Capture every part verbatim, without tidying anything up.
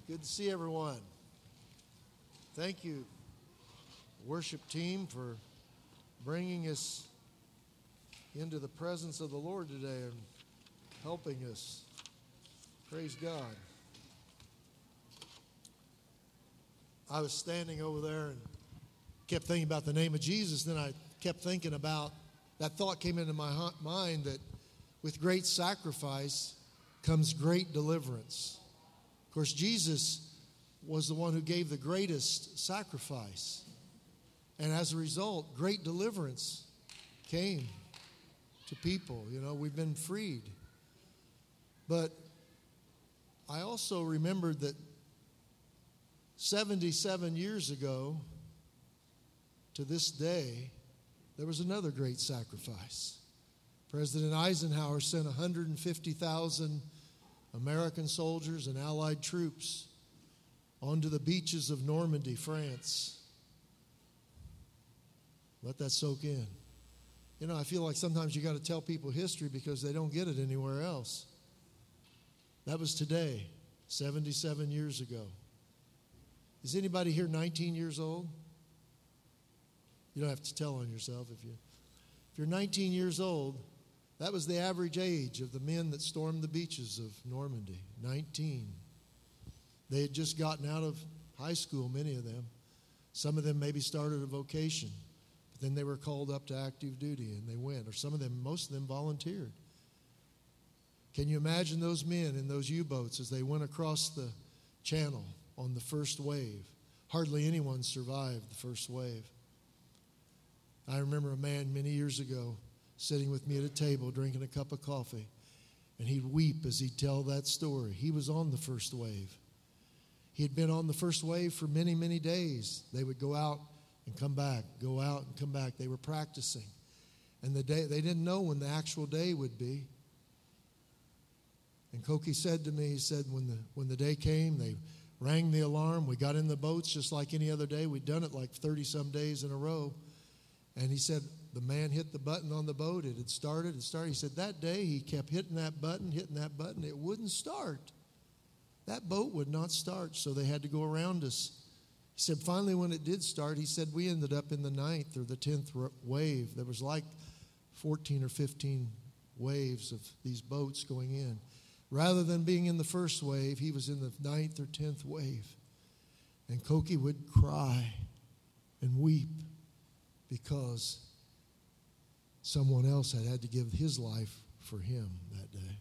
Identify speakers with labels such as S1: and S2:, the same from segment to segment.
S1: Good to see everyone. Thank you, worship team, for bringing us into the presence of the Lord today and helping us. Praise God. I was standing over there and kept thinking about the name of Jesus. Then I kept thinking about, that thought came into my mind that with great sacrifice comes great deliverance. Of course, Jesus was the one who gave the greatest sacrifice. And as a result, great deliverance came to people. You know, we've been freed. But I also remembered that seventy-seven years ago to this day, there was another great sacrifice. President Eisenhower sent one hundred fifty thousand American soldiers and Allied troops onto the beaches of Normandy, France. Let that soak in. You know, I feel like sometimes you got to tell people history because they don't get it anywhere else. That was today, seventy-seven years ago. Is anybody here nineteen years old? You don't have to tell on yourself if you if you're nineteen years old. That was the average age of the men that stormed the beaches of Normandy, nineteen. They had just gotten out of high school, many of them. Some of them maybe started a vocation, but then they were called up to active duty and they went. Or some of them, most of them volunteered. Can you imagine those men in those U-boats as they went across the channel on the first wave? Hardly anyone survived the first wave. I remember a man many years ago sitting with me at a table drinking a cup of coffee, and he'd weep as he'd tell that story. He was on the first wave. He had been on the first wave for many, many days. They would go out and come back, go out and come back. They were practicing. And the day they didn't know when the actual day would be. And Koki said to me, he said, when the when the day came, they rang the alarm. We got in the boats just like any other day. We'd done it like thirty-some days in a row. And he said, the man hit the button on the boat. It had started and started. He said that day he kept hitting that button, hitting that button. It wouldn't start. That boat would not start, so they had to go around us. He said finally when it did start, he said we ended up in the ninth or the tenth wave. There was like fourteen or fifteen waves of these boats going in. Rather than being in the first wave, he was in the ninth or tenth wave. And Koki would cry and weep because someone else had had to give his life for him that day.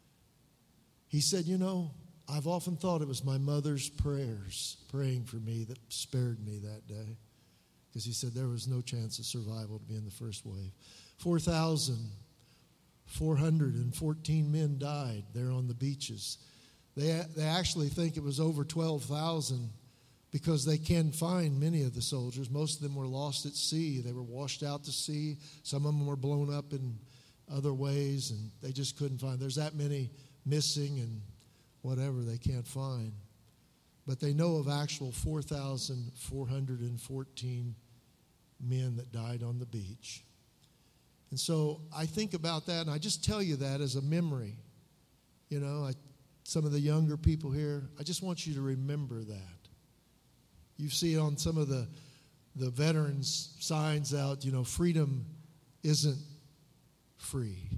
S1: He said, you know, I've often thought it was my mother's prayers praying for me that spared me that day. Because he said there was no chance of survival to be in the first wave. four thousand four hundred fourteen men died there on the beaches. They, they actually think it was over twelve thousand because they can find many of the soldiers. Most of them were lost at sea. They were washed out to sea. Some of them were blown up in other ways, and they just couldn't find. There's that many missing and whatever they can't find. But they know of actual four thousand four hundred fourteen men that died on the beach. And so I think about that, and I just tell you that as a memory. You know, I, some of the younger people here, I just want you to remember that. You see on some of the, the veterans' signs out, you know, freedom isn't free.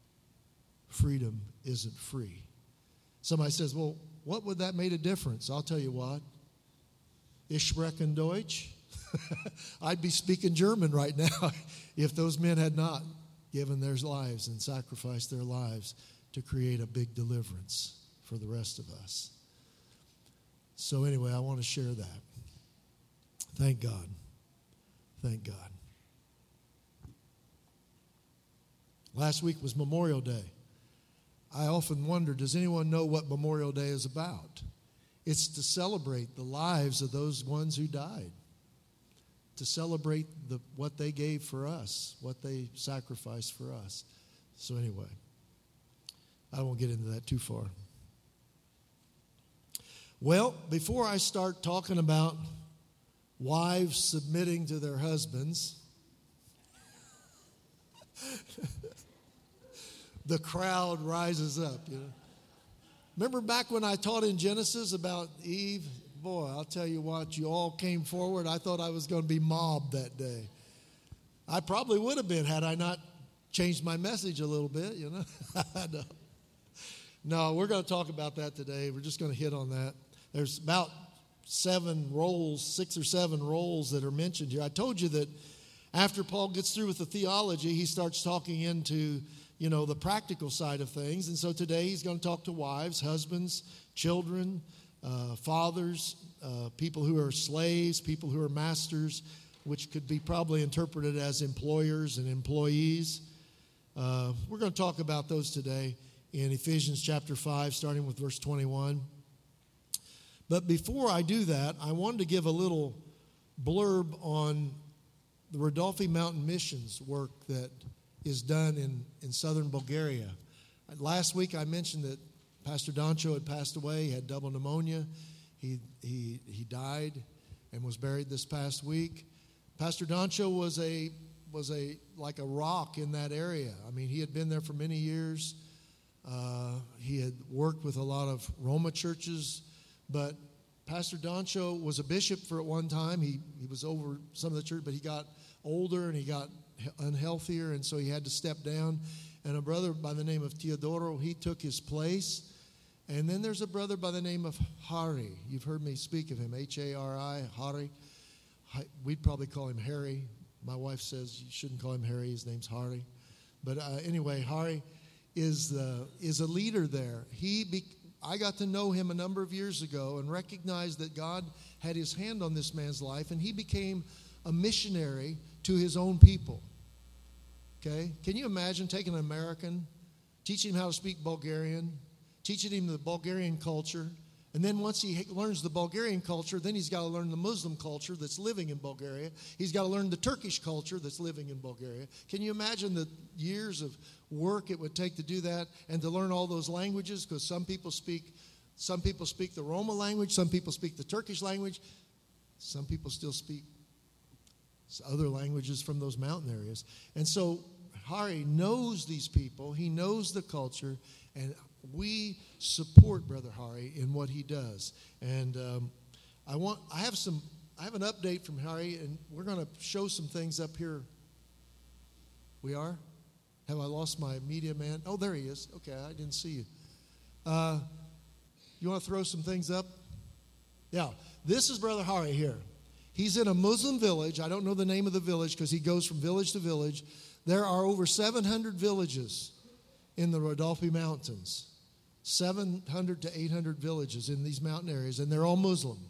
S1: Freedom isn't free. Somebody says, well, what would that make a difference? I'll tell you what. Ich spreche Deutsch. I'd be speaking German right now if those men had not given their lives and sacrificed their lives to create a big deliverance for the rest of us. So anyway, I want to share that. Thank God. Thank God. Last week was Memorial Day. I often wonder, does anyone know what Memorial Day is about? It's to celebrate the lives of those ones who died. To celebrate the, what they gave for us, what they sacrificed for us. So anyway, I won't get into that too far. Well, before I start talking about wives submitting to their husbands, the crowd rises up, you know. Remember back when I taught in Genesis about Eve? Boy, I'll tell you what, you all came forward. I thought I was going to be mobbed that day. I probably would have been had I not changed my message a little bit, you know. no. no, we're going to talk about that today. We're just going to hit on that. There's about seven roles, six or seven roles that are mentioned here. I told you that after Paul gets through with the theology, he starts talking into, you know, the practical side of things. And so today he's going to talk to wives, husbands, children, uh, fathers, uh, people who are slaves, people who are masters, which could be probably interpreted as employers and employees. Uh, we're going to talk about those today in Ephesians chapter five, starting with verse twenty-one. But before I do that, I wanted to give a little blurb on the Rodolphi Mountain Missions work that is done in, in southern Bulgaria. Last week I mentioned that Pastor Doncho had passed away. He had double pneumonia. He, he, he died and was buried this past week. Pastor Doncho was a was a like a rock in that area. I mean, he had been there for many years. Uh, he had worked with a lot of Roma churches, but Pastor Doncho was a bishop for at one time. He he was over some of the church, but he got older and he got unhealthier, and so he had to step down. And a brother by the name of Teodoro, he took his place. And then there's a brother by the name of Hari. You've heard me speak of him, H A R I, Hari. We'd probably call him Harry. My wife says you shouldn't call him Harry. His name's Hari. But uh, anyway, Hari is the is a leader there. He be, I got to know him a number of years ago and recognized that God had his hand on this man's life, and he became a missionary to his own people. Okay? Can you imagine taking an American, teaching him how to speak Bulgarian, teaching him the Bulgarian culture, and then once he learns the Bulgarian culture, then he's got to learn the Muslim culture that's living in Bulgaria. He's got to learn the Turkish culture that's living in Bulgaria. Can you imagine the years of work it would take to do that and to learn all those languages? Because some people speak, some people speak the Roma language, some people speak the Turkish language, some people still speak other languages from those mountain areas. And so Hari knows these people, he knows the culture, and we support Brother Hari in what he does. And um, I want I have some I have an update from Hari, and we're going to show some things up here. We are? Have I lost my media man? Oh, there he is. Okay, I didn't see you. Uh, you want to throw some things up? Yeah, this is Brother Hari here. He's in a Muslim village. I don't know the name of the village because he goes from village to village. There are over seven hundred villages in the Rodolphi Mountains. seven hundred to eight hundred villages in these mountain areas, and they're all Muslim.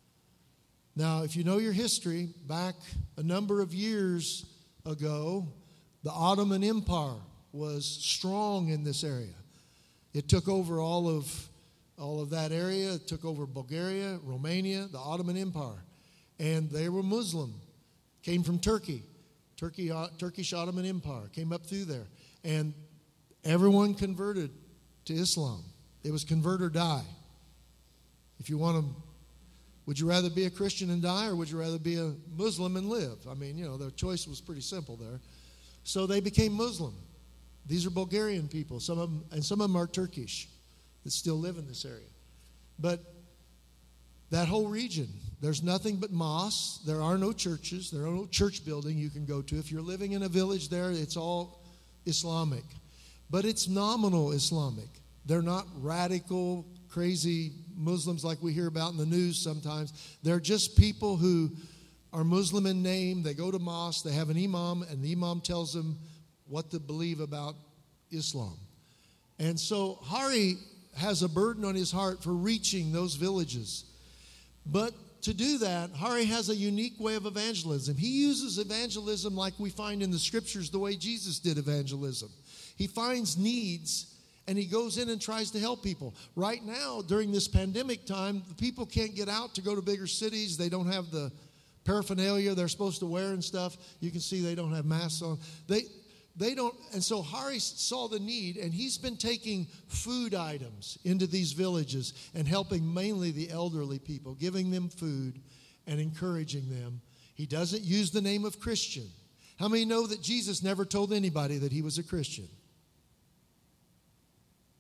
S1: Now, if you know your history, back a number of years ago, the Ottoman Empire was strong in this area. It took over all of, all of that area. It took over Bulgaria, Romania, the Ottoman Empire. And they were Muslim, came from Turkey. Turkey, uh, Turkish Ottoman Empire came up through there. And everyone converted to Islam. It was convert or die. If you want to, would you rather be a Christian and die, or would you rather be a Muslim and live? I mean, you know, their choice was pretty simple there. So they became Muslim. These are Bulgarian people, some of them, and some of them are Turkish that still live in this area. But that whole region, there's nothing but mosques. There are no churches. There are no church building you can go to. If you're living in a village there, it's all Islamic. But it's nominal Islamic. They're not radical, crazy Muslims like we hear about in the news sometimes. They're just people who are Muslim in name. They go to mosque. They have an imam, and the imam tells them what to believe about Islam. And so Hari has a burden on his heart for reaching those villages. But to do that, Hari has a unique way of evangelism. He uses evangelism like we find in the scriptures the way Jesus did evangelism. He finds needs and he goes in and tries to help people. Right now, during this pandemic time, the people can't get out to go to bigger cities. They don't have the paraphernalia they're supposed to wear and stuff. You can see they don't have masks on. They they don't, and so Hari saw the need, and he's been taking food items into these villages and helping mainly the elderly people, giving them food and encouraging them. He doesn't use the name of Christian. How many know that Jesus never told anybody that he was a Christian?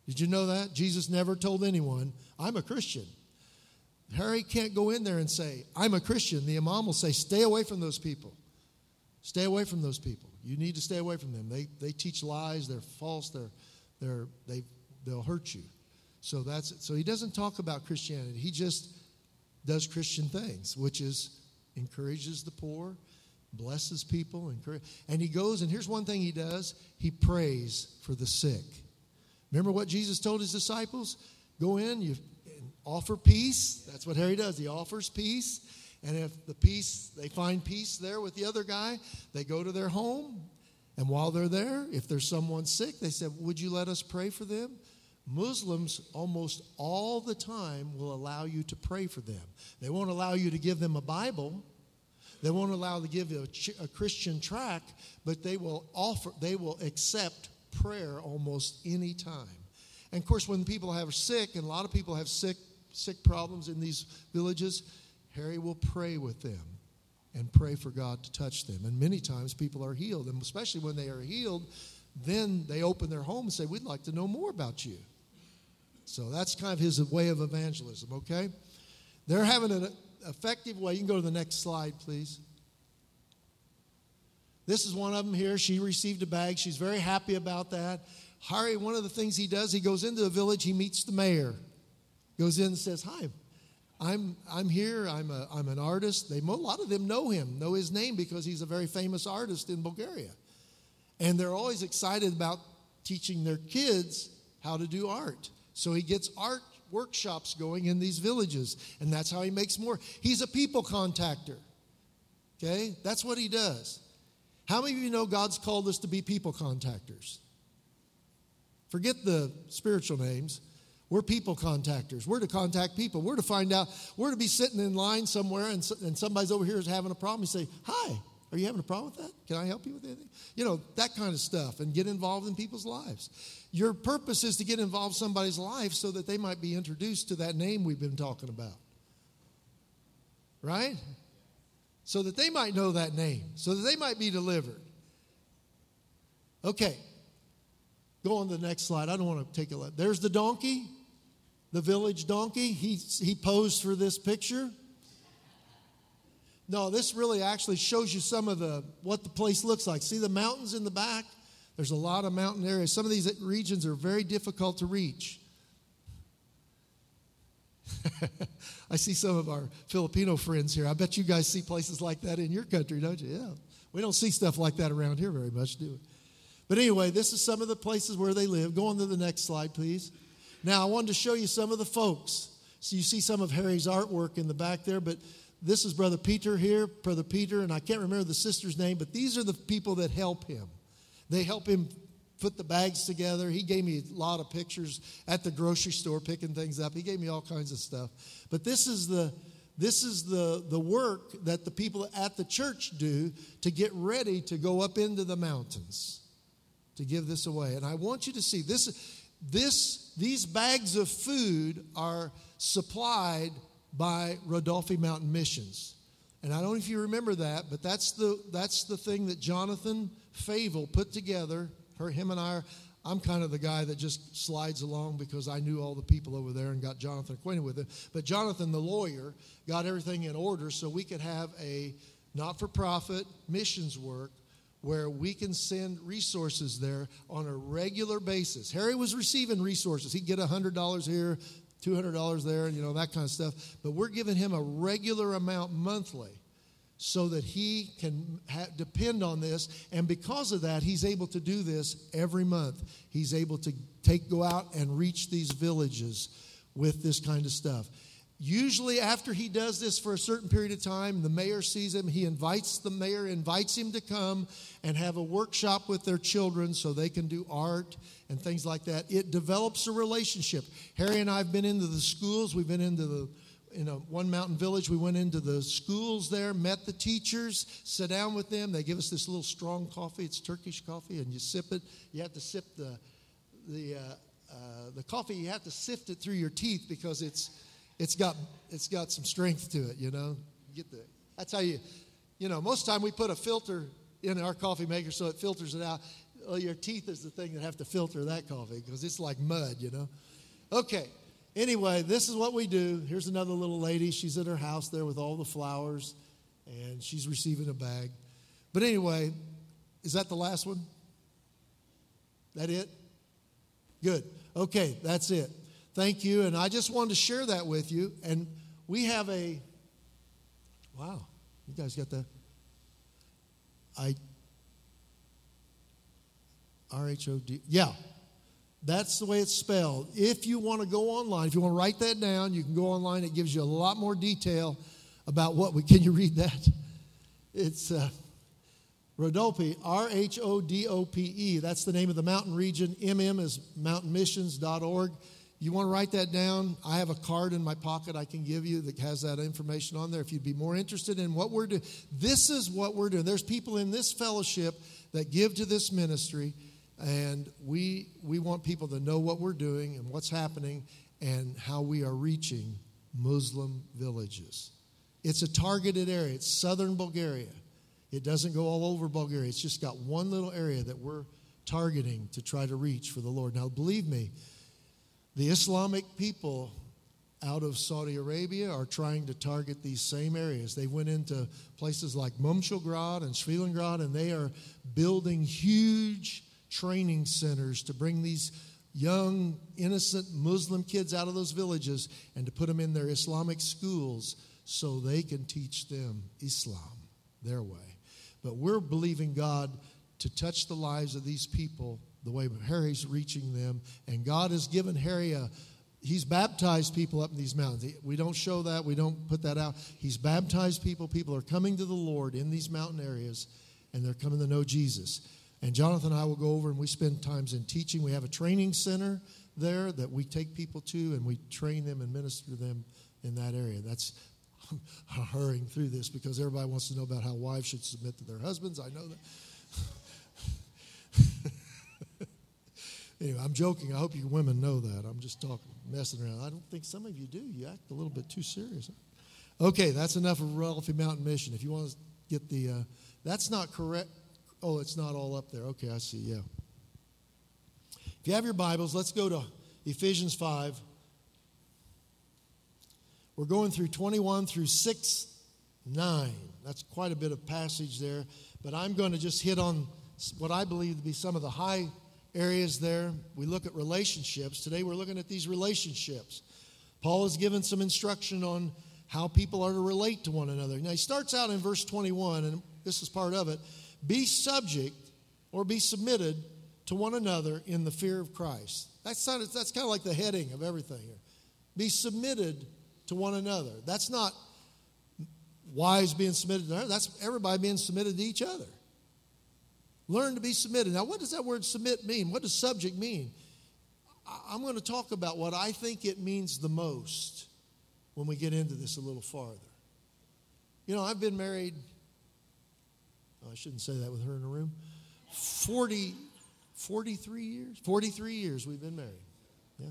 S1: Did you know that? Jesus never told anyone, I'm a Christian. Harry can't go in there and say, I'm a Christian. The imam will say, stay away from those people. Stay away from those people. You need to stay away from them. They they teach lies. They're false. They're they're they they'll hurt you. So that's so he doesn't talk about Christianity. He just does Christian things, which is encourages the poor, blesses people, encourage, and he goes, and here's one thing he does, he prays for the sick. Remember what Jesus told his disciples? Go in, you offer peace. That's what Harry does. He offers peace. And if the peace, they find peace there with the other guy, they go to their home. And while they're there, if there's someone sick, they said, would you let us pray for them? Muslims almost all the time will allow you to pray for them. They won't allow you to give them a Bible. They won't allow to give you a, a Christian tract, but they will offer, they will accept prayer almost any time. And of course, when people have sick, and a lot of people have sick, sick problems in these villages, Harry will pray with them and pray for God to touch them. And many times people are healed, and especially when they are healed, then they open their home and say, we'd like to know more about you. So that's kind of his way of evangelism, okay? They're having an effective way. You can go to the next slide, please. This is one of them here. She received a bag. She's very happy about that. Harry, one of the things he does, he goes into the village, he meets the mayor. Goes in and says, hi, I'm I'm here. I'm a I'm an artist. They a lot of them know him, know his name because he's a very famous artist in Bulgaria. And they're always excited about teaching their kids how to do art. So he gets art workshops going in these villages, and that's how he makes more. He's a people contactor. Okay? That's what he does. How many of you know God's called us to be people contactors? Forget the spiritual names. We're people contactors. We're to contact people. We're to find out. We're to be sitting in line somewhere, and, and somebody's over here is having a problem. You say, hi, are you having a problem with that? Can I help you with anything? You know, that kind of stuff, and get involved in people's lives. Your purpose is to get involved in somebody's life so that they might be introduced to that name we've been talking about. Right? So that they might know that name, so that they might be delivered. Okay. Go on to the next slide. I don't want to take a look. There's the donkey, the village donkey. He, he posed for this picture. No, this really actually shows you some of the what the place looks like. See the mountains in the back? There's a lot of mountain areas. Some of these regions are very difficult to reach. I see some of our Filipino friends here. I bet you guys see places like that in your country, don't you? Yeah. We don't see stuff like that around here very much, do we? But anyway, this is some of the places where they live. Go on to the next slide, please. Now, I wanted to show you some of the folks. So you see some of Harry's artwork in the back there, but this is Brother Peter here, Brother Peter, and I can't remember the sister's name, but these are the people that help him. They help him put the bags together. He gave me a lot of pictures at the grocery store picking things up. He gave me all kinds of stuff. But this is the this is the, the work that the people at the church do to get ready to go up into the mountains to give this away. And I want you to see this this these bags of food are supplied by Rodolphe Mountain Missions. And I don't know if you remember that, but that's the that's the thing that Jonathan Favell put together. Her, him and I are, I'm kind of the guy that just slides along because I knew all the people over there and got Jonathan acquainted with it. But Jonathan, the lawyer, got everything in order so we could have a not-for-profit missions work where we can send resources there on a regular basis. Harry was receiving resources. He'd get one hundred dollars here, two hundred dollars there, and you know, that kind of stuff. But we're giving him a regular amount monthly so that he can ha- depend on this. And because of that, he's able to do this every month. He's able to take go out and reach these villages with this kind of stuff. Usually after he does this for a certain period of time, the mayor sees him. He invites the mayor, invites him to come and have a workshop with their children so they can do art and things like that. It develops a relationship. Harry and I have been into the schools. We've been into the, in a one mountain village. We went into the schools there, met the teachers, sat down with them. They give us this little strong coffee. It's Turkish coffee, and you sip it. You have to sip the the uh, uh, the coffee. You have to sift it through your teeth because it's It's got it's got some strength to it, you know. You get the that's how you, you know. Most of the time we put a filter in our coffee maker so it filters it out. Well, your teeth is the thing that have to filter that coffee because it's like mud, you know. Okay. Anyway, this is what we do. Here's another little lady. She's at her house there with all the flowers, and she's receiving a bag. But anyway, is that the last one? That it? Good. Okay, that's it. Thank you. And I just wanted to share that with you. And we have a, wow, you guys got that? I, R H O D, yeah. That's the way it's spelled. If you want to go online, if you want to write that down, you can go online. It gives you a lot more detail about what we, can you read that? It's uh, Rhodope, R H O D O P E. That's the name of the mountain region. M M is mountain missions dot org. You want to write that down? I have a card in my pocket I can give you that has that information on there if you'd be more interested in what we're doing. This is what we're doing. There's people in this fellowship that give to this ministry. And we we want people to know what we're doing and what's happening and how we are reaching Muslim villages. It's a targeted area. It's southern Bulgaria. It doesn't go all over Bulgaria. It's just got one little area that we're targeting to try to reach for the Lord. Now, believe me, the Islamic people out of Saudi Arabia are trying to target these same areas. They went into places like Momshilgrad and Srilangrad, and they are building huge training centers to bring these young, innocent Muslim kids out of those villages and to put them in their Islamic schools so they can teach them Islam their way. But we're believing God to touch the lives of these people the way Harry's reaching them. And God has given Harry a, he's baptized people up in these mountains. We don't show that. We don't put that out. He's baptized people. People are coming to the Lord in these mountain areas, and they're coming to know Jesus. And Jonathan and I will go over and we spend times in teaching. We have a training center there that we take people to, and we train them and minister to them in that area. That's I'm hurrying through this because everybody wants to know about how wives should submit to their husbands. I know that. Anyway, I'm joking. I hope you women know that. I'm just talking, messing around. I don't think some of you do. You act a little bit too serious. Okay, that's enough of Ralphie Mountain Mission. If you want to get the, uh, that's not correct. Oh, it's not all up there. Okay, I see, yeah. If you have your Bibles, let's go to Ephesians five. We're going through twenty-one through six, nine. That's quite a bit of passage there. But I'm going to just hit on what I believe to be some of the high areas there. We look at relationships. Today we're looking at these relationships. Paul has given some instruction on how people are to relate to one another. Now, he starts out in verse twenty-one, and this is part of it. Be subject or be submitted to one another in the fear of Christ. That's, not, that's kind of like the heading of everything here. Be submitted to one another. That's not wives being submitted to another. That's everybody being submitted to each other. Learn to be submitted. Now, what does that word submit mean? What does subject mean? I'm going to talk about what I think it means the most when we get into this a little farther. You know, I've been married, oh, I shouldn't say that with her in the room, forty, forty-three years? forty-three years we've been married. Yeah.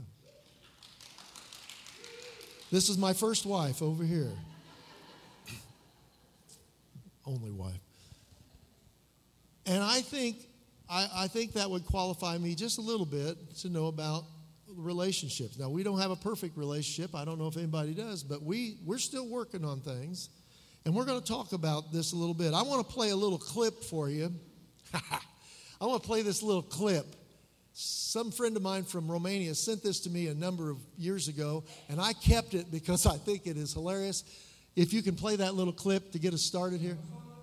S1: This is my first wife over here. Only wife. And I think I, I think that would qualify me just a little bit to know about relationships. Now, we don't have a perfect relationship. I don't know if anybody does, but we, we're still working on things. And we're going to talk about this a little bit. I want to play a little clip for you. I want to play this little clip. Some friend of mine from Romania sent this to me a number of years ago, and I kept it because I think it is hilarious. If you can play that little clip to get us started here.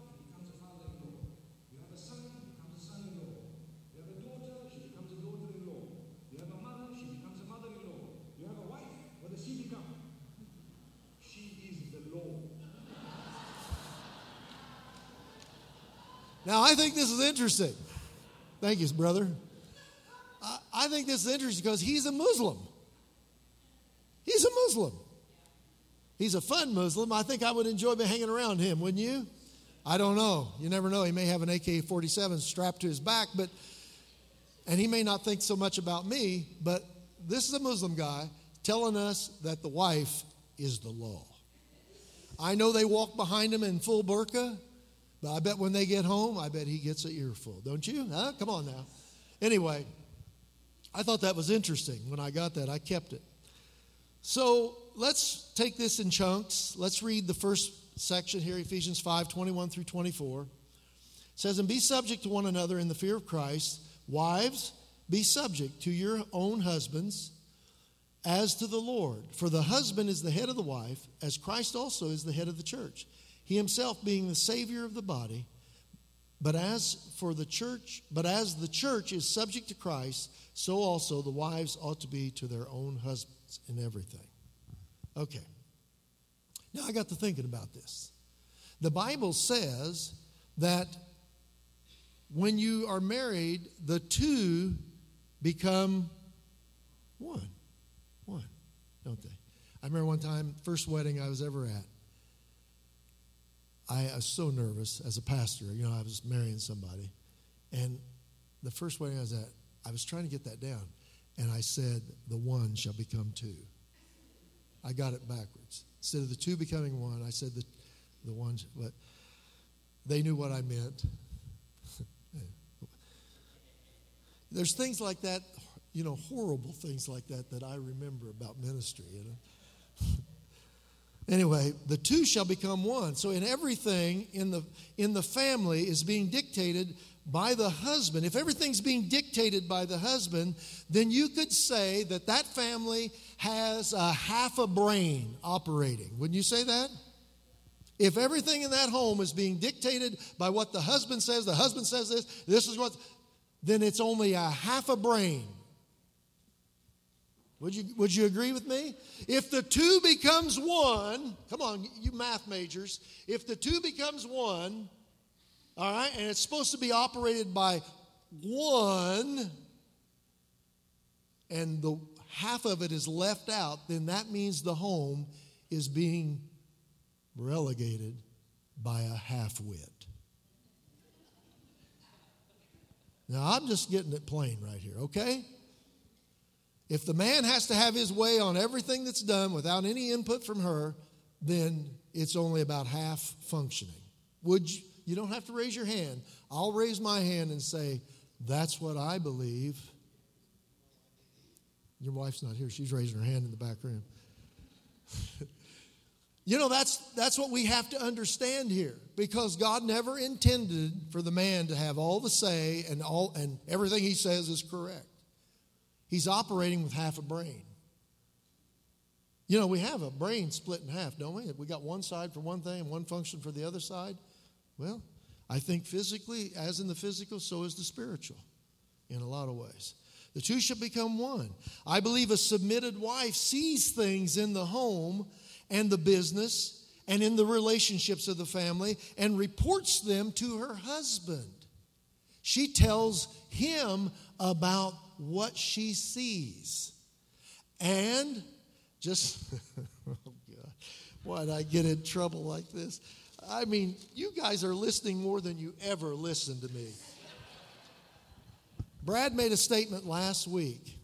S1: Now, I think this is interesting. Thank you, brother. I, I think this is interesting because he's a Muslim. He's a Muslim. He's a fun Muslim. I think I would enjoy hanging around him, wouldn't you? I don't know. You never know. He may have an A K forty-seven strapped to his back, but and he may not think so much about me, but this is a Muslim guy telling us that the wife is the law. I know they walk behind him in full burqa, but I bet when they get home, I bet he gets an earful. Don't you? Huh? Come on now. Anyway, I thought that was interesting. When I got that, I kept it. So let's take this in chunks. Let's read the first section here, Ephesians five, twenty-one through twenty-four. It says, and be subject to one another in the fear of Christ. Wives, be subject to your own husbands as to the Lord. For the husband is the head of the wife, as Christ also is the head of the church, he himself being the Savior of the body. But as for the church, but as the church is subject to Christ, so also the wives ought to be to their own husbands in everything. Okay. Now I got to thinking about this. The Bible says that when you are married, the two become one. One, don't they? I remember one time, first wedding I was ever at, I was so nervous as a pastor. You know, I was marrying somebody. And the first wedding I was at, I was trying to get that down. And I said, the one shall become two. I got it backwards. Instead of the two becoming one, I said the, the one. But they knew what I meant. There's things like that, you know, horrible things like that that I remember about ministry, you know. Anyway, the two shall become one. So in everything in the in the family is being dictated by the husband. If everything's being dictated by the husband, then you could say that that family has a half a brain operating. Wouldn't you say that? If everything in that home is being dictated by what the husband says, the husband says this, this is what, then it's only a half a brain. Would you, would you agree with me? If the two becomes one, come on, you math majors, if the two becomes one, all right, and it's supposed to be operated by one, and the half of it is left out, then that means the home is being relegated by a half-wit. Now, I'm just getting it plain right here, okay? If the man has to have his way on everything that's done without any input from her, then it's only about half functioning. Would you, you don't have to raise your hand. I'll raise my hand and say, that's what I believe. Your wife's not here. She's raising her hand in the back room. You know, that's that's what we have to understand here, because God never intended for the man to have all the say and all and everything he says is correct. He's operating with half a brain. You know, we have a brain split in half, don't we? We got one side for one thing and one function for the other side. Well, I think physically, as in the physical, so is the spiritual in a lot of ways. The two shall become one. I believe a submitted wife sees things in the home and the business and in the relationships of the family and reports them to her husband. She tells him about what she sees. And just, oh God, why did I get in trouble like this? I mean, you guys are listening more than you ever listened to me. Brad made a statement last week.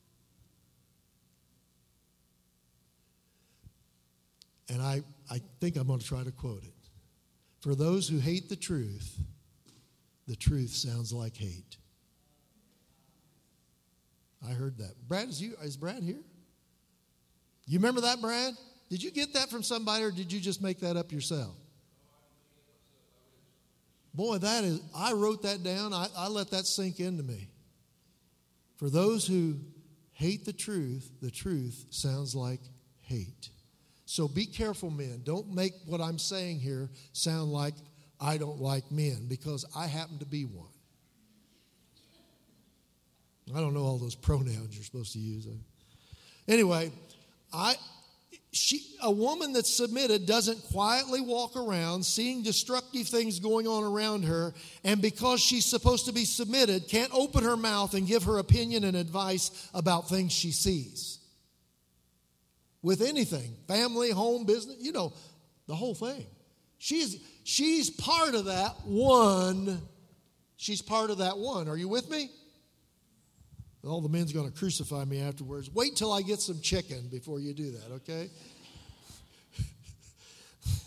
S1: And I, I think I'm going to try to quote it. For those who hate the truth, the truth sounds like hate. I heard that. Brad, is, you, is Brad here? You remember that, Brad? Did you get that from somebody, or did you just make that up yourself? Boy, that is, I wrote that down. I, I let that sink into me. For those who hate the truth, the truth sounds like hate. So be careful, men. Don't make what I'm saying here sound like I don't like men, because I happen to be one. I don't know all those pronouns you're supposed to use. Anyway, I she a woman that's submitted doesn't quietly walk around seeing destructive things going on around her, and because she's supposed to be submitted, can't open her mouth and give her opinion and advice about things she sees. With anything, family, home, business, you know, the whole thing. She's she's part of that one. She's part of that one. Are you with me? All the men's going to crucify me afterwards. Wait till I get some chicken before you do that, okay?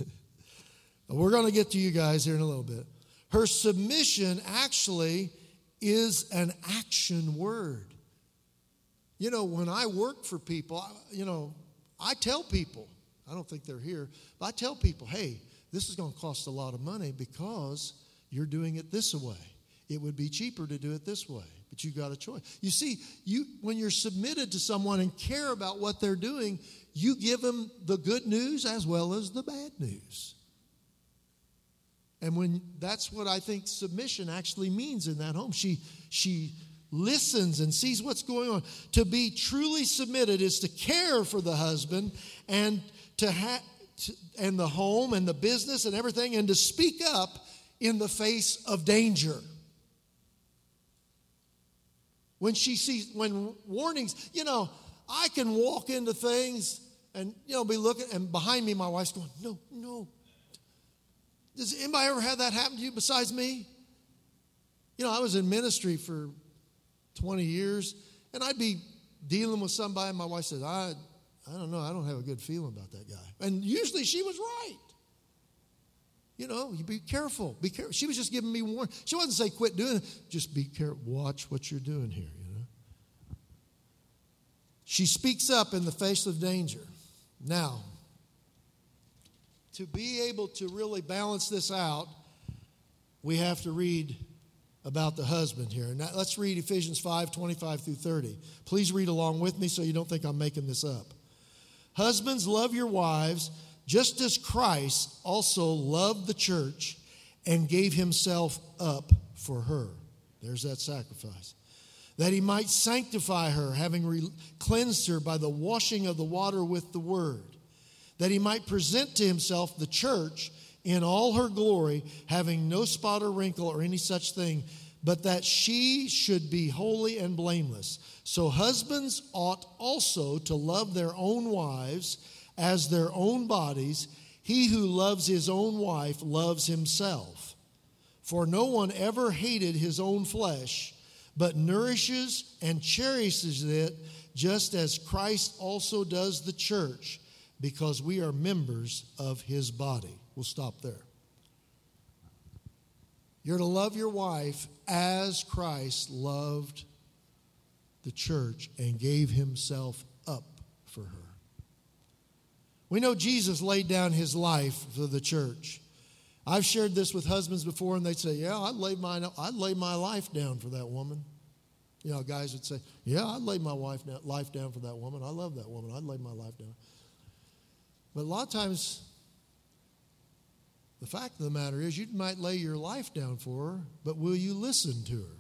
S1: We're going to get to you guys here in a little bit. Her submission actually is an action word. You know, when I work for people, I, you know, I tell people, I don't think they're here, but I tell people, hey, this is going to cost a lot of money because you're doing it this way. It would be cheaper to do it this way, but you got a choice. You see, you when you're submitted to someone and care about what they're doing, you give them the good news as well as the bad news. And when that's what I think submission actually means in that home. She she listens and sees what's going on. To be truly submitted is to care for the husband and to have and the home and the business and everything, and to speak up in the face of danger. When she sees, when warnings, you know, I can walk into things and, you know, be looking, and behind me my wife's going, no, no. Does anybody ever have that happen to you besides me? You know, I was in ministry for twenty years, and I'd be dealing with somebody, and my wife said, I, I don't know, I don't have a good feeling about that guy. And usually she was right. You know, you be careful. Be careful. She was just giving me warning. She wasn't saying quit doing it. Just be careful. Watch what you're doing here, you know. She speaks up in the face of danger. Now, to be able to really balance this out, we have to read about the husband here. Now, let's read Ephesians five, twenty-five through thirty. Please read along with me so you don't think I'm making this up. Husbands, love your wives, just as Christ also loved the church and gave himself up for her. There's that sacrifice. That he might sanctify her, having re- cleansed her by the washing of the water with the word. That he might present to himself the church in all her glory, having no spot or wrinkle or any such thing, but that she should be holy and blameless. So husbands ought also to love their own wives as their own bodies. He who loves his own wife loves himself. For no one ever hated his own flesh, but nourishes and cherishes it, just as Christ also does the church, because we are members of his body. We'll stop there. You're to love your wife as Christ loved the church and gave himself up for her. We know Jesus laid down his life for the church. I've shared this with husbands before, and they'd say, yeah, I'd lay my, I'd lay my life down for that woman. You know, guys would say, yeah, I'd lay my wife, life down for that woman. I love that woman. I'd lay my life down. But a lot of times, the fact of the matter is, you might lay your life down for her, but will you listen to her?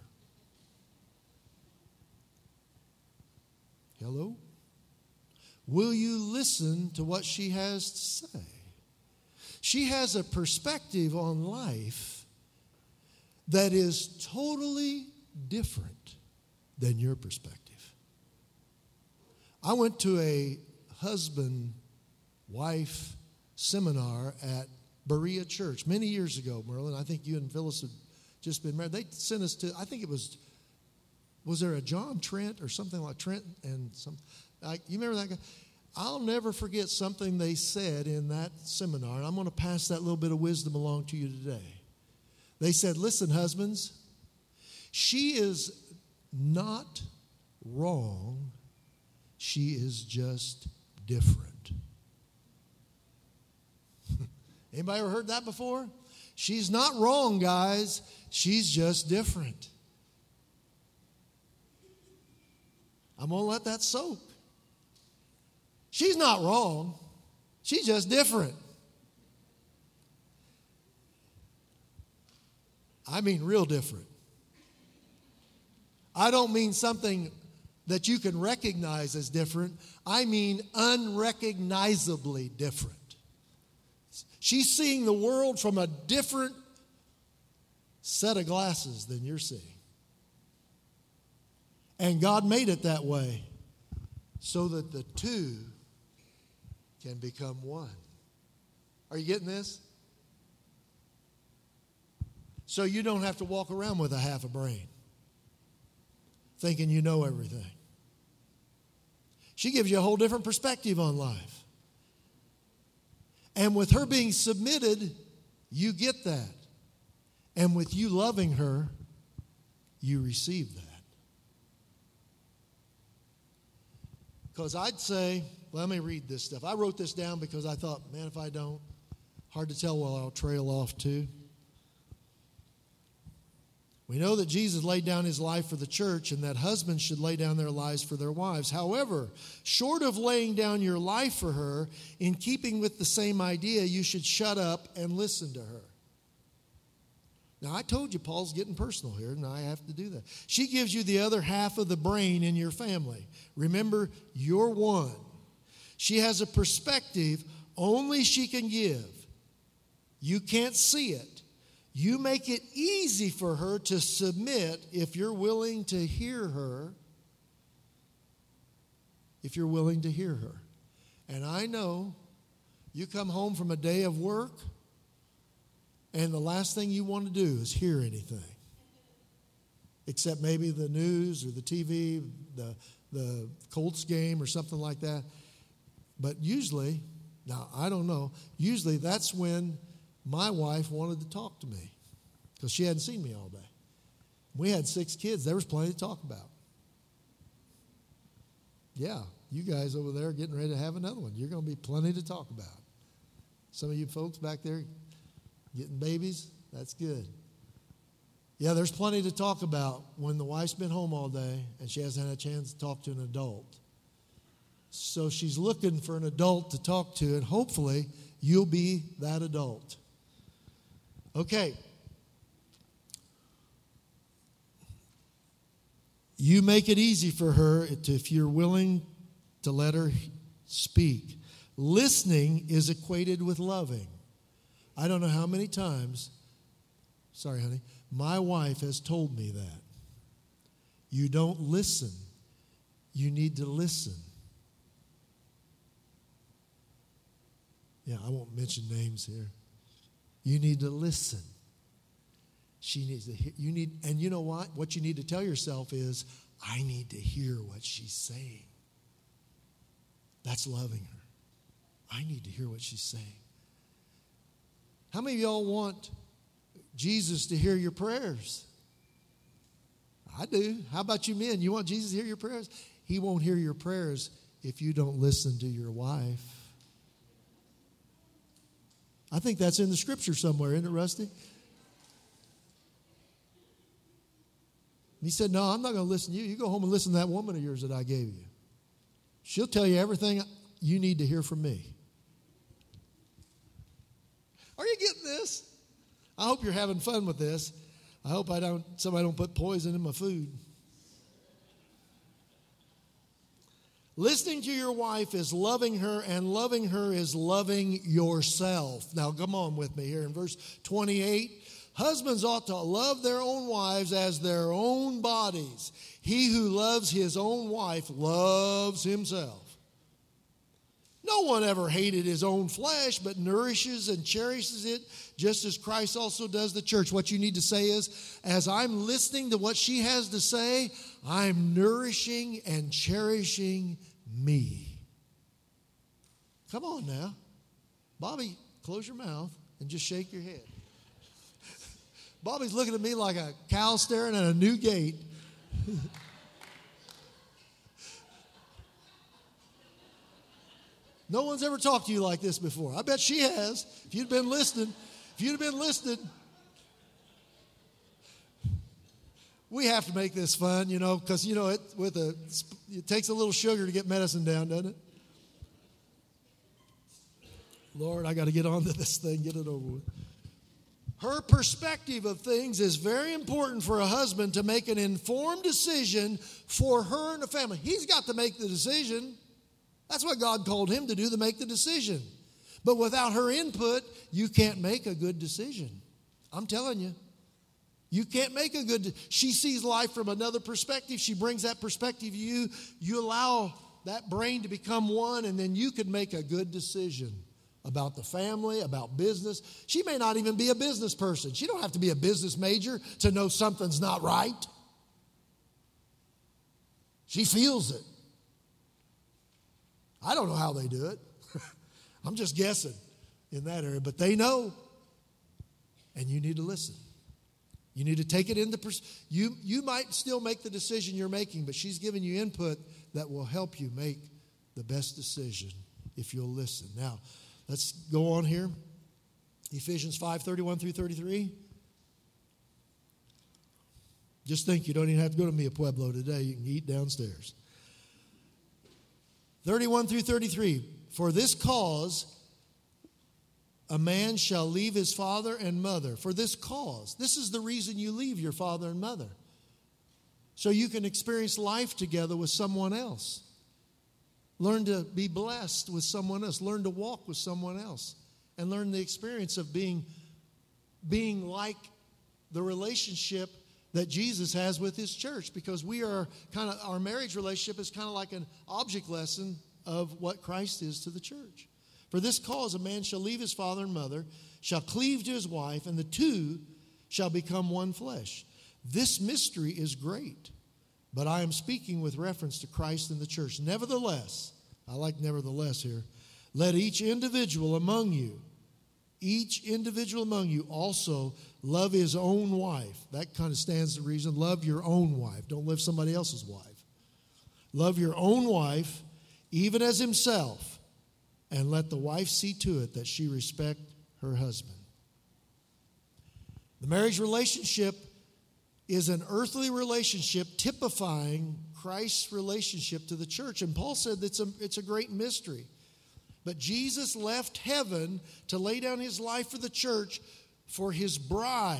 S1: Hello? Will you listen to what she has to say? She has a perspective on life that is totally different than your perspective. I went to a husband-wife seminar at Berea Church many years ago, Merlin. I think you and Phyllis had just been married. They sent us to, I think it was, was there a John Trent or something like Trent and some, I, you remember that guy? I'll never forget something they said in that seminar, and I'm going to pass that little bit of wisdom along to you today. They said, listen, husbands, she is not wrong. She is just different. Anybody ever heard that before? She's not wrong, guys. She's just different. I'm going to let that soak. She's not wrong. She's just different. I mean real different. I don't mean something that you can recognize as different. I mean unrecognizably different. She's seeing the world from a different set of glasses than you're seeing. And God made it that way so that the two can become one. Are you getting this? So you don't have to walk around with a half a brain thinking you know everything. She gives you a whole different perspective on life. And with her being submitted, you get that. And with you loving her, you receive that. Because I'd say, let me read this stuff. I wrote this down because I thought, man, if I don't, hard to tell where I'll trail off to. We know that Jesus laid down his life for the church and that husbands should lay down their lives for their wives. However, short of laying down your life for her, in keeping with the same idea, you should shut up and listen to her. Now, I told you Paul's getting personal here, and I have to do that. She gives you the other half of the brain in your family. Remember, you're one. She has a perspective only she can give. You can't see it. You make it easy for her to submit if you're willing to hear her. If you're willing to hear her. And I know you come home from a day of work, and the last thing you want to do is hear anything. Except maybe the news or the T V, the, the Colts game or something like that. But usually, now I don't know, usually that's when my wife wanted to talk to me because she hadn't seen me all day. We had six kids. There was plenty to talk about. Yeah, you guys over there are getting ready to have another one. You're going to be plenty to talk about. Some of you folks back there getting babies, that's good. Yeah, there's plenty to talk about when the wife's been home all day and she hasn't had a chance to talk to an adult. So she's looking for an adult to talk to, and hopefully you'll be that adult. Okay. You make it easy for her to, if you're willing to let her speak. Listening is equated with loving. I don't know how many times, sorry, honey, my wife has told me that. You don't listen. You need to listen. Yeah, I won't mention names here. You need to listen. She needs to hear. You need, and you know what? What you need to tell yourself is, I need to hear what she's saying. That's loving her. I need to hear what she's saying. How many of y'all want Jesus to hear your prayers? I do. How about you men? You want Jesus to hear your prayers? He won't hear your prayers if you don't listen to your wife. I think that's in the scripture somewhere, isn't it, Rusty? He said, no, I'm not going to listen to you. You go home and listen to that woman of yours that I gave you. She'll tell you everything you need to hear from me. Are you getting this? I hope you're having fun with this. I hope I don't somebody don't put poison in my food. Listening to your wife is loving her, and loving her is loving yourself. Now, come on with me here in verse twenty-eight. Husbands ought to love their own wives as their own bodies. He who loves his own wife loves himself. No one ever hated his own flesh, but nourishes and cherishes it, just as Christ also does the church. What you need to say is, as I'm listening to what she has to say, I'm nourishing and cherishing me. Come on now. Bobby, close your mouth and just shake your head. Bobby's looking at me like a cow staring at a new gate. No one's ever talked to you like this before. I bet she has. If you'd been listening, if you'd have been listening. We have to make this fun, you know, because, you know, it, with a, it takes a little sugar to get medicine down, doesn't it? Lord, I got to get on to this thing, get it over with. Her perspective of things is very important for a husband to make an informed decision for her and the family. He's got to make the decision. That's what God called him to do, to make the decision. But without her input, you can't make a good decision. I'm telling you. You can't make a good, she sees life from another perspective. She brings that perspective to you. You allow that brain to become one, and then you could make a good decision about the family, about business. She may not even be a business person. She don't have to be a business major to know something's not right. She feels it. I don't know how they do it. I'm just guessing in that area, but they know, and you need to listen. You need to take it into pers- you you might still make the decision you're making, but she's giving you input that will help you make the best decision if you'll listen. Now, let's go on here. Ephesians five, thirty-one through thirty-three. Just think, you don't even have to go to Mia Pueblo today. You can eat downstairs. thirty-one through thirty-three. For this cause, a man shall leave his father and mother. For this cause. This is the reason you leave your father and mother. So you can experience life together with someone else. Learn to be blessed with someone else. Learn to walk with someone else. And learn the experience of being, being like the relationship that Jesus has with his church, because we are kind of, our marriage relationship is kind of like an object lesson of what Christ is to the church. For this cause a man shall leave his father and mother, shall cleave to his wife, and the two shall become one flesh. This mystery is great, but I am speaking with reference to Christ and the church. Nevertheless, I like nevertheless here, let each individual among you, each individual among you also love his own wife. That kind of stands to reason. Love your own wife. Don't live somebody else's wife. Love your own wife, even as himself, and let the wife see to it that she respect her husband. The marriage relationship is an earthly relationship typifying Christ's relationship to the church. And Paul said it's a, it's a great mystery. But Jesus left heaven to lay down his life for the church, for his bride.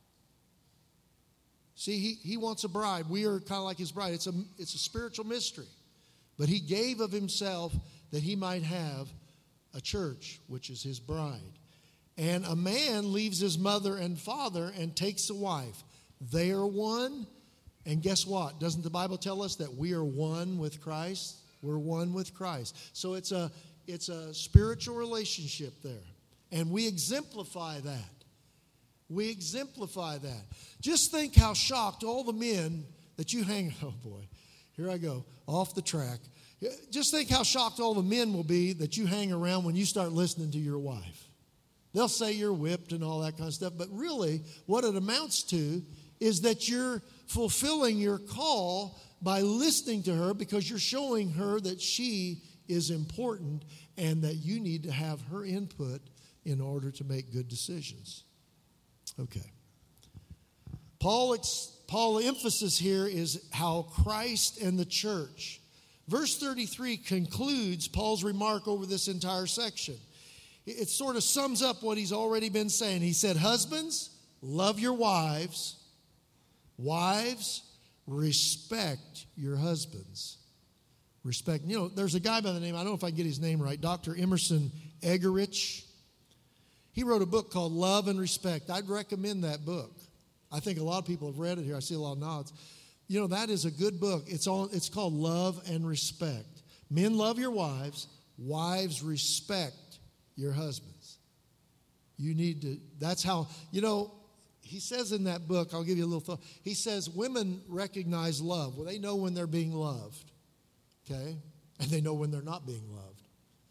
S1: See, he, he wants a bride. We are kind of like his bride. It's a, it's a spiritual mystery. But he gave of himself that he might have a church, which is his bride. And a man leaves his mother and father and takes a wife. They are one. And guess what? Doesn't the Bible tell us that we are one with Christ? We're one with Christ. So it's a It's a spiritual relationship there. And we exemplify that. We exemplify that. Just think how shocked all the men that you hang, oh boy, here I go, off the track. Just think how shocked all the men will be that you hang around when you start listening to your wife. They'll say you're whipped and all that kind of stuff, but really what it amounts to is that you're fulfilling your call by listening to her, because you're showing her that she is important and that you need to have her input in order to make good decisions. Okay. Paul, Paul's emphasis here is how Christ and the church. Verse thirty-three concludes Paul's remark over this entire section. It sort of sums up what he's already been saying. He said, husbands, love your wives. Wives, respect your husbands. Respect. You know, there's a guy by the name, I don't know if I can get his name right, Doctor Emerson Eggerichs. He wrote a book called Love and Respect. I'd recommend that book. I think a lot of people have read it here. I see a lot of nods. You know, that is a good book. It's all, it's called Love and Respect. Men, love your wives. Wives, respect your husbands. You need to, that's how, you know, he says in that book, I'll give you a little thought. He says women recognize love. Well, they know when they're being loved. Okay? And they know when they're not being loved.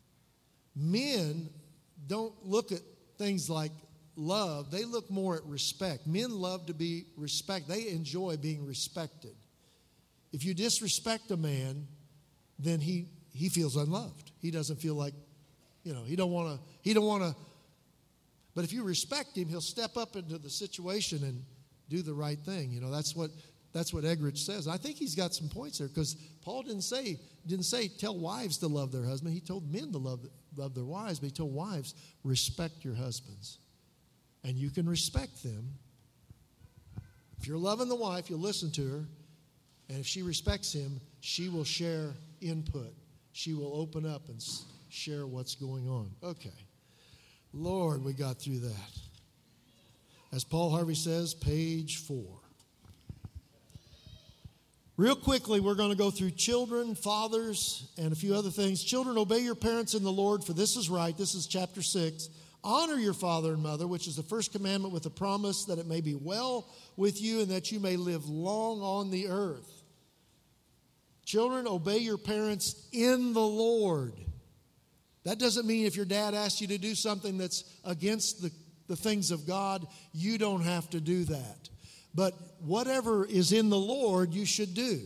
S1: Men don't look at things like love. They look more at respect. Men love to be respected. They enjoy being respected. If you disrespect a man, then he, he feels unloved. He doesn't feel like, you know, he don't want to, he don't want to, but if you respect him, he'll step up into the situation and do the right thing. You know, that's what That's what Eggerichs says. I think he's got some points there, because Paul didn't say didn't say tell wives to love their husband. He told men to love, love their wives, but he told wives, respect your husbands. And you can respect them. If you're loving the wife, you'll listen to her. And if she respects him, she will share input. She will open up and share what's going on. Okay. Lord, we got through that. As Paul Harvey says, page four. Real quickly, we're going to go through children, fathers, and a few other things. Children, obey your parents in the Lord, for this is right. This is chapter six. Honor your father and mother, which is the first commandment, with a promise that it may be well with you and that you may live long on the earth. Children, obey your parents in the Lord. That doesn't mean if your dad asks you to do something that's against the, the things of God, you don't have to do that. But whatever is in the Lord, you should do.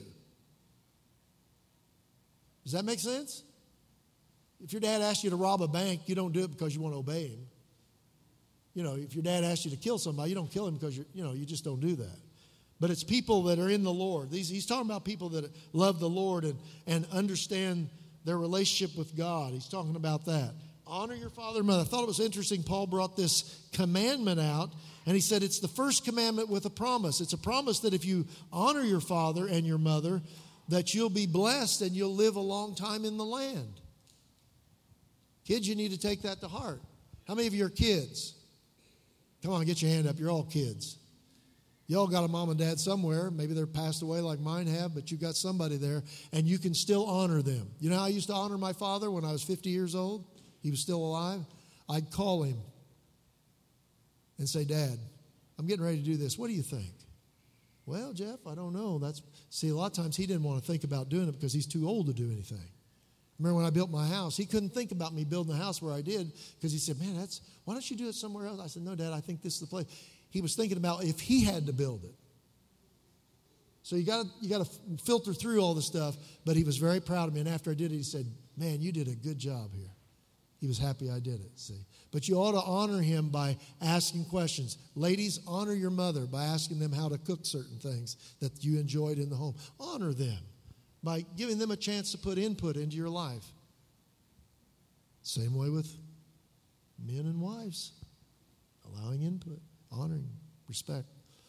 S1: Does that make sense? If your dad asks you to rob a bank, you don't do it because you want to obey him. You know, if your dad asks you to kill somebody, you don't kill him because, you're, you know, you just don't do that. But it's people that are in the Lord. These, he's talking about people that love the Lord and, and understand their relationship with God. He's talking about that. Honor your father and mother. I thought it was interesting. Paul brought this commandment out, and he said it's the first commandment with a promise. It's a promise that if you honor your father and your mother, that you'll be blessed and you'll live a long time in the land. Kids, you need to take that to heart. How many of you are kids? Come on, get your hand up. You're all kids. You all got a mom and dad somewhere. Maybe they're passed away like mine have, but you got somebody there, and you can still honor them. You know how I used to honor my father when I was fifty years old? He was still alive. I'd call him and say, Dad, I'm getting ready to do this. What do you think? Well, Jeff, I don't know. That's see, a lot of times he didn't want to think about doing it because he's too old to do anything. Remember when I built my house, he couldn't think about me building a house where I did because he said, man, that's why don't you do it somewhere else? I said, no, Dad, I think this is the place. He was thinking about if he had to build it. So you got you got to filter through all the stuff, but he was very proud of me. And after I did it, he said, man, you did a good job here. He was happy I did it, see. But you ought to honor him by asking questions. Ladies, honor your mother by asking them how to cook certain things that you enjoyed in the home. Honor them by giving them a chance to put input into your life. Same way with men and wives. Allowing input, honoring, respect.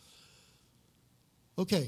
S1: Okay.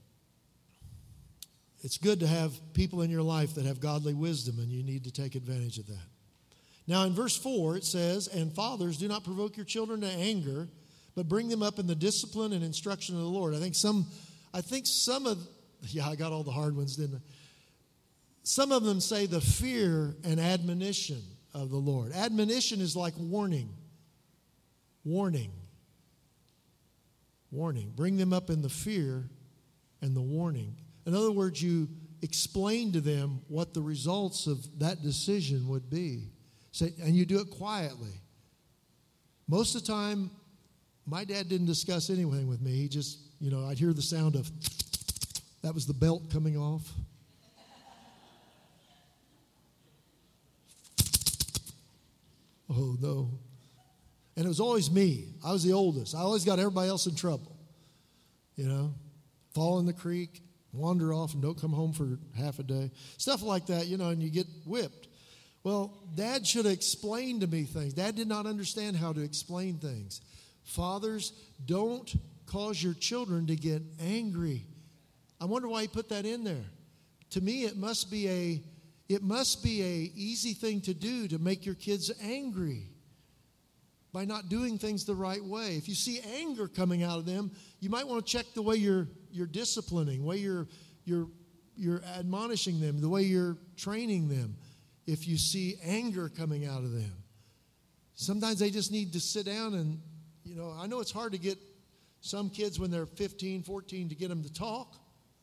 S1: It's good to have people in your life that have godly wisdom, and you need to take advantage of that. Now, in verse four, it says, and fathers, do not provoke your children to anger, but bring them up in the discipline and instruction of the Lord. I think some, I think some of, yeah, I got all the hard ones, didn't I? Some of them say the fear and admonition of the Lord. Admonition is like warning. Warning. Warning. Bring them up in the fear and the warning. In other words, you explain to them what the results of that decision would be. Say, and you do it quietly. Most of the time, my dad didn't discuss anything with me. He just, you know, I'd hear the sound of, that was the belt coming off. Oh, no. And it was always me. I was the oldest. I always got everybody else in trouble. You know, fall in the creek, wander off, and don't come home for half a day. Stuff like that, you know, and you get whipped. Well, Dad should have explained to me things. Dad did not understand how to explain things. Fathers, don't cause your children to get angry. I wonder why he put that in there. To me, it must be a it must be a easy thing to do to make your kids angry by not doing things the right way. If you see anger coming out of them, you might want to check the way you're you're disciplining, the way you're you're you're admonishing them, the way you're training them. If you see anger coming out of them, sometimes they just need to sit down and, you know, I know it's hard to get some kids when they're fifteen, fourteen to get them to talk.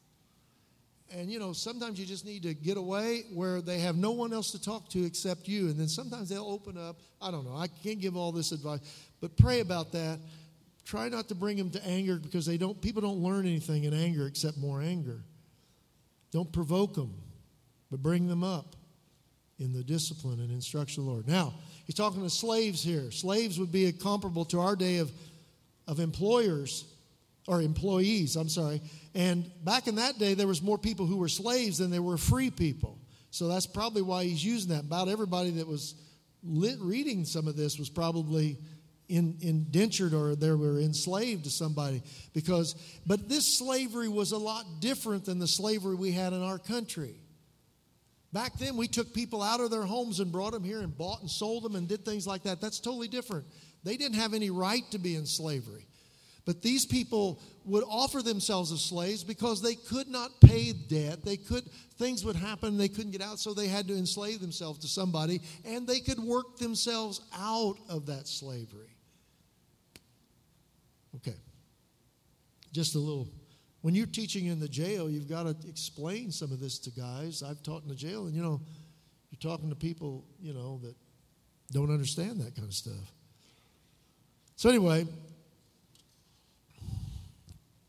S1: And, you know, sometimes you just need to get away where they have no one else to talk to except you. And then sometimes they'll open up. I don't know. I can't give all this advice. But pray about that. Try not to bring them to anger because they don't. People don't learn anything in anger except more anger. Don't provoke them, but bring them up in the discipline and instruction of the Lord. Now, he's talking to slaves here. Slaves would be comparable to our day of, of employers, or employees, I'm sorry. And back in that day, there was more people who were slaves than there were free people. So that's probably why he's using that. About everybody that was lit, reading some of this was probably in, indentured or they were enslaved to somebody. Because, but this slavery was a lot different than the slavery we had in our country. Back then, we took people out of their homes and brought them here and bought and sold them and did things like that. That's totally different. They didn't have any right to be in slavery. But these people would offer themselves as slaves because they could not pay debt. They could, things would happen, they couldn't get out, so they had to enslave themselves to somebody, and they could work themselves out of that slavery. Okay. Just a little. When you're teaching in the jail, you've got to explain some of this to guys. I've taught in the jail, and, you know, you're talking to people, you know, that don't understand that kind of stuff. So anyway,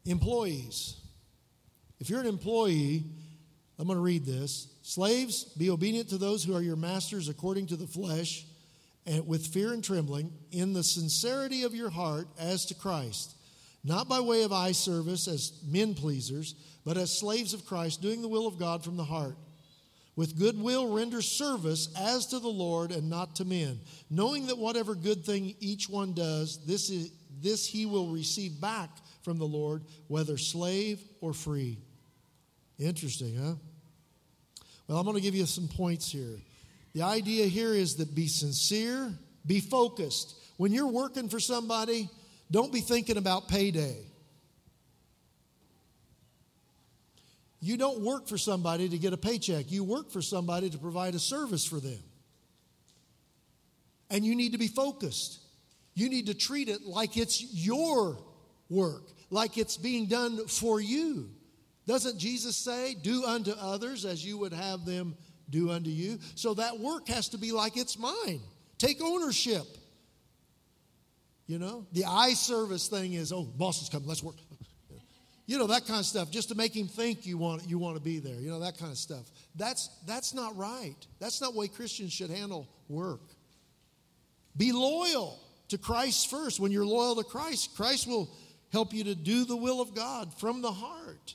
S1: Employees. If you're an employee, I'm going to read this. Slaves, be obedient to those who are your masters according to the flesh, and with fear and trembling, in the sincerity of your heart as to Christ, not by way of eye service as men pleasers, but as slaves of Christ, doing the will of God from the heart. With good will render service as to the Lord and not to men, knowing that whatever good thing each one does, this is this he will receive back from the Lord, whether slave or free. Interesting, huh? Well, I'm going to give you some points here. The idea here is that be sincere, be focused. When you're working for somebody, don't be thinking about payday. You don't work for somebody to get a paycheck. You work for somebody to provide a service for them. And you need to be focused. You need to treat it like it's your work, like it's being done for you. Doesn't Jesus say, do unto others as you would have them do unto you? So that work has to be like it's mine. Take ownership. You know, the eye service thing is, oh, boss is coming, let's work. You know, that kind of stuff, just to make him think you want you want to be there. You know, that kind of stuff. That's that's not right. That's not the way Christians should handle work. Be loyal to Christ first. When you're loyal to Christ, Christ will help you to do the will of God from the heart.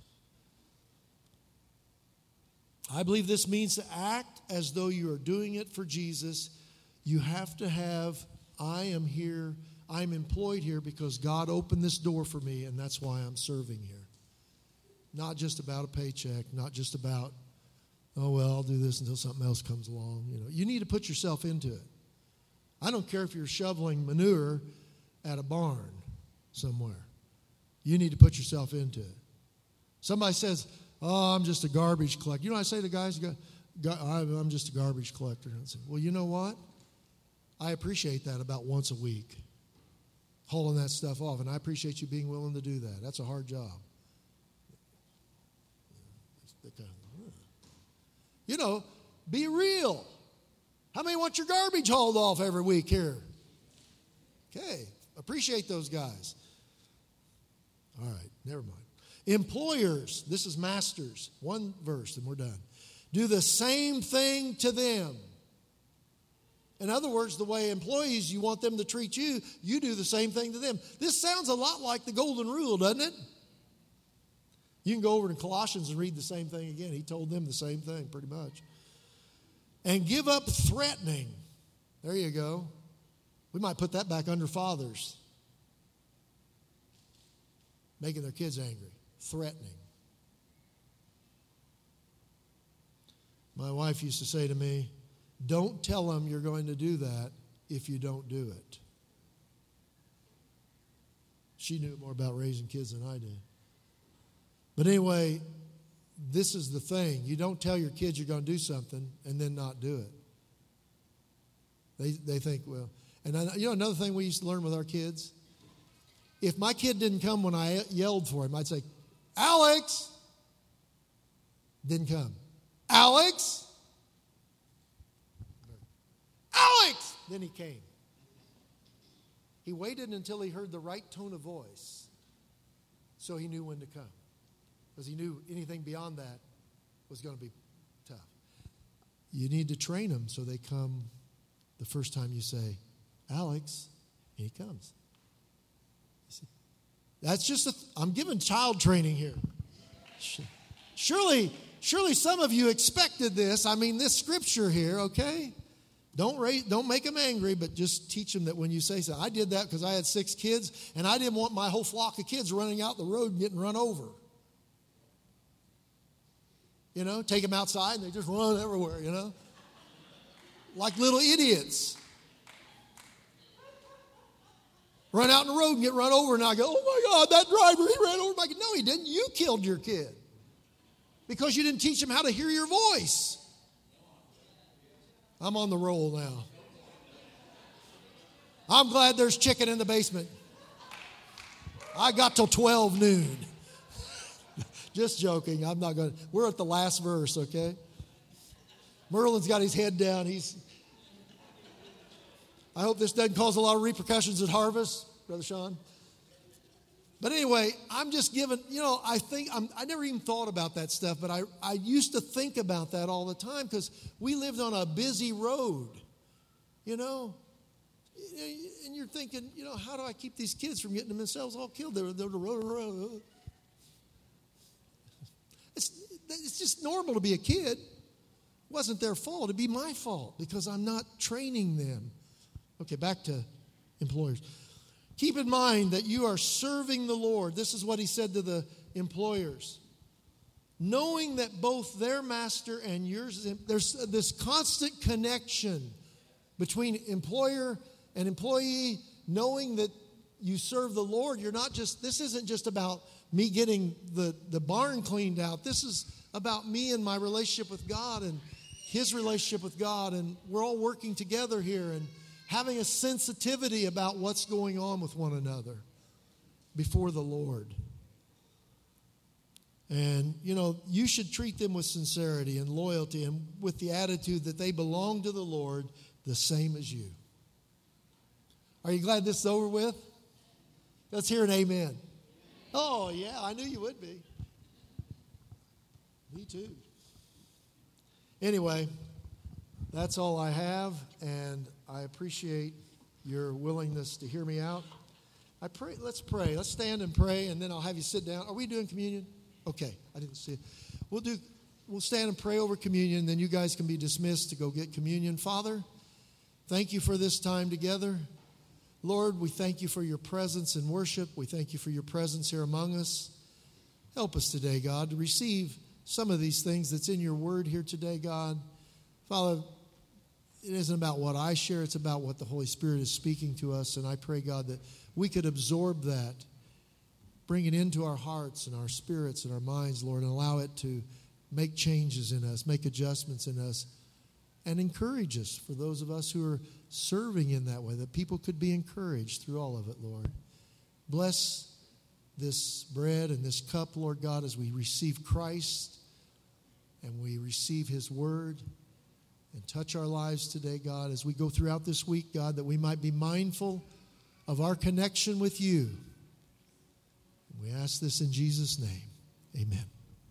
S1: I believe this means to act as though you are doing it for Jesus. You have to have, I am here, I'm employed here because God opened this door for me, and that's why I'm serving here. Not just about a paycheck, not just about, oh, well, I'll do this until something else comes along. You know, you need to put yourself into it. I don't care if you're shoveling manure at a barn somewhere. You need to put yourself into it. Somebody says, oh, I'm just a garbage collector. You know what I say to guys? I'm just a garbage collector. And I say, well, you know what? I appreciate that about once a week, hauling that stuff off. And I appreciate you being willing to do that. That's a hard job. You know, be real. How many want your garbage hauled off every week here? Okay, appreciate those guys. All right, never mind. Employers, this is masters. One verse and we're done. Do the same thing to them. In other words, the way employees, you want them to treat you, you do the same thing to them. This sounds a lot like the golden rule, doesn't it? You can go over to Colossians and read the same thing again. He told them the same thing pretty much. And give up threatening. There you go. We might put that back under fathers. Making their kids angry. Threatening. My wife used to say to me, don't tell them you're going to do that if you don't do it. She knew more about raising kids than I did. But anyway, this is the thing. You don't tell your kids you're going to do something and then not do it. They they think, well, and I, you know another thing we used to learn with our kids? If my kid didn't come when I yelled for him, I'd say, Alex! Didn't come. Alex! Alex! Then he came. He waited until he heard the right tone of voice so he knew when to come. Because he knew anything beyond that was going to be tough. You need to train them so they come the first time you say, Alex, and he comes. That's just, a, I'm giving child training here. Surely, surely some of you expected this. I mean, this scripture here, okay? Don't raise, don't make them angry, but just teach them that when you say so. I did that because I had six kids, and I didn't want my whole flock of kids running out the road and getting run over. You know, take them outside and they just run everywhere, you know. Like little idiots. Run out in the road and get run over and I go, oh my God, that driver, he ran over my kid. No, he didn't. You killed your kid. Because you didn't teach him how to hear your voice. I'm on the roll now. I'm glad there's chicken in the basement. I got till twelve noon. Just joking. I'm not going to. We're at the last verse, okay? Merlin's got his head down. He's. I hope this doesn't cause a lot of repercussions at harvest, Brother Sean. But anyway, I'm just giving, you know, I think, I'm, I never even thought about that stuff, but I, I used to think about that all the time because we lived on a busy road, you know. And you're thinking, you know, how do I keep these kids from getting themselves all killed? They're, they're the road, road. It's, it's just normal to be a kid. It wasn't their fault. It'd be my fault because I'm not training them. Okay, back to employers. Keep in mind that you are serving the Lord. This is what he said to the employers. Knowing that both their master and yours, there's this constant connection between employer and employee, knowing that you serve the Lord. You're not just, this isn't just about me getting the, the barn cleaned out. This is about me and my relationship with God and his relationship with God. And we're all working together here and having a sensitivity about what's going on with one another before the Lord. And, you know, you should treat them with sincerity and loyalty and with the attitude that they belong to the Lord the same as you. Are you glad this is over with? Let's hear an amen. Oh, yeah, I knew you would be. Me too. Anyway, that's all I have, and I appreciate your willingness to hear me out. I pray. Let's pray. Let's stand and pray, and then I'll have you sit down. Are we doing communion? Okay, I didn't see it. We'll do. We'll stand and pray over communion, and then you guys can be dismissed to go get communion. Father, thank you for this time together. Lord, we thank you for your presence in worship. We thank you for your presence here among us. Help us today, God, to receive some of these things that's in your word here today, God. Father, it isn't about what I share. It's about what the Holy Spirit is speaking to us. And I pray, God, that we could absorb that, bring it into our hearts and our spirits and our minds, Lord, and allow it to make changes in us, make adjustments in us, and encourage us for those of us who are serving in that way, that people could be encouraged through all of it, Lord. Bless this bread and this cup, Lord God, as we receive Christ and we receive his word. And touch our lives today, God, as we go throughout this week, God, that we might be mindful of our connection with you. And we ask this in Jesus' name. Amen.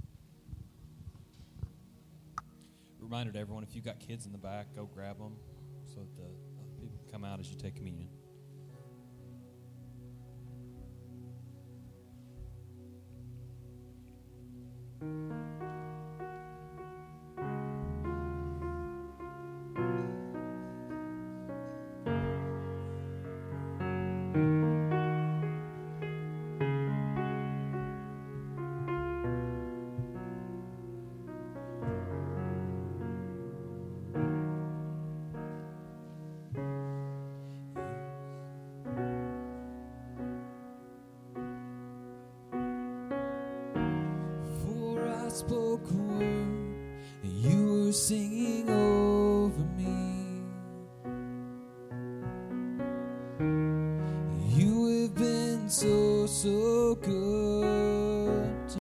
S2: Reminder to everyone, if you've got kids in the back, go grab them so that the other people can come out as you take communion.
S3: Spoke a word and you were singing over me. You have been so, so good.